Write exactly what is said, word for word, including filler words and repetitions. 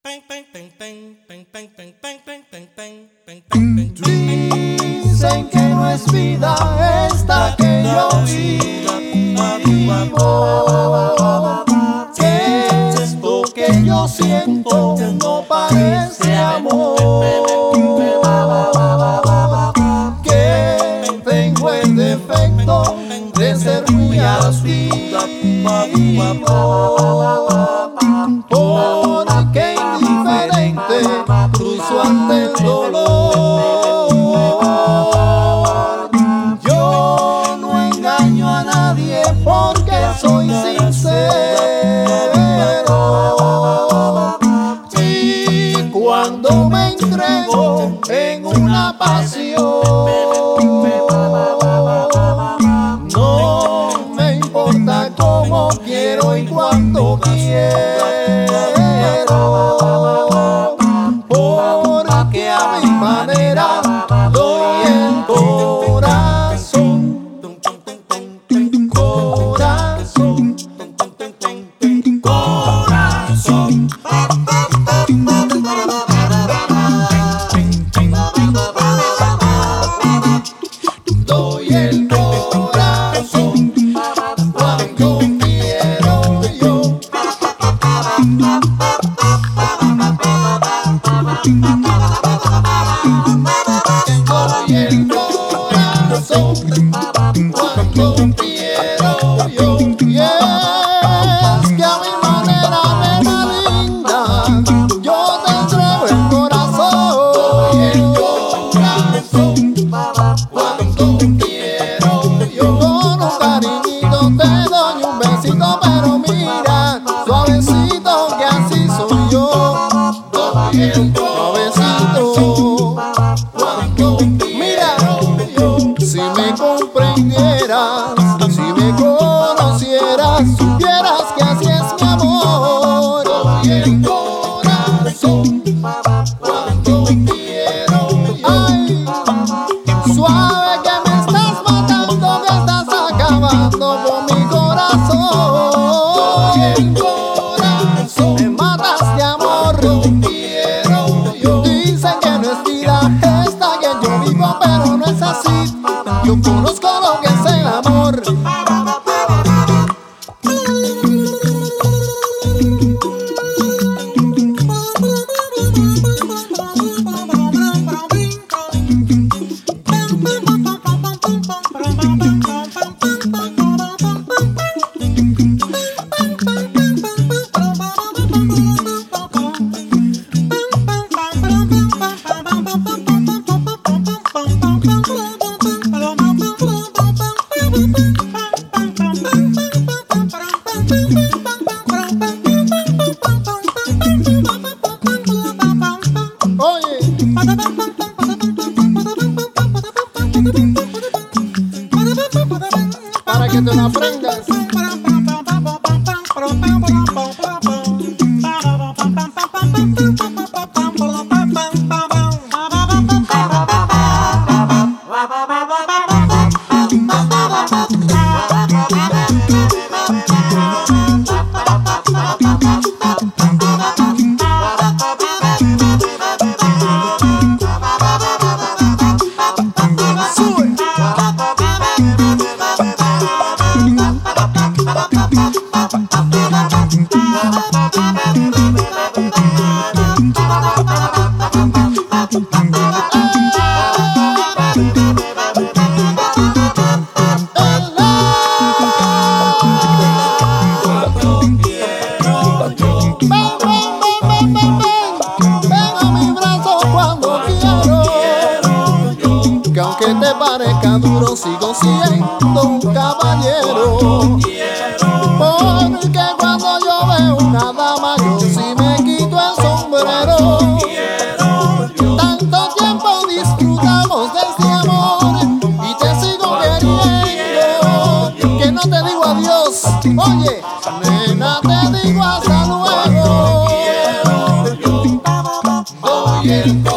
Dicen que no es vida esta que yo vivo, que esto que yo siento no parece amor, que tengo el defecto de ser muy altivo, porque indiferente cruzo ante el dolor. Yo no engaño a nadie porque soy sincero, y cuando me entrego en una pasión, no me importa cómo quiero y cuánto quiero, porque a mi manera doy el corazón, corazón, corazón. Doy el corazón cuando quiero yo. Doy el corazón cuando quiero yo. Y es que a mi manera, nena linda, yo te entrego el corazón. Doy el corazón cuando quiero yo. Con un cariñito te doy un besito, pero mira, suavecito que así soy yo. Doy el suavecito cuando mira, si me comprendieras, si me conocieras, supieras que así es mi amor. Doy el corazón cuando quiero yo. Ay, suave que me estás matando, que estás acabando con mi corazón. Doy el corazón, me matas de amor. Quiero yo. Dicen que no es vida esta que yo vivo, pero no es así. Yo conozco lo que es el amor. Oye, para que te lo aprendas. Que aunque te parezca duro, sigo siendo un caballero. Porque cuando yo veo una dama, yo sí me quito el sombrero. Tanto tiempo disfrutamos de este amor y te sigo queriendo, que no te digo adiós, oye, nena, te digo hasta luego. Doy el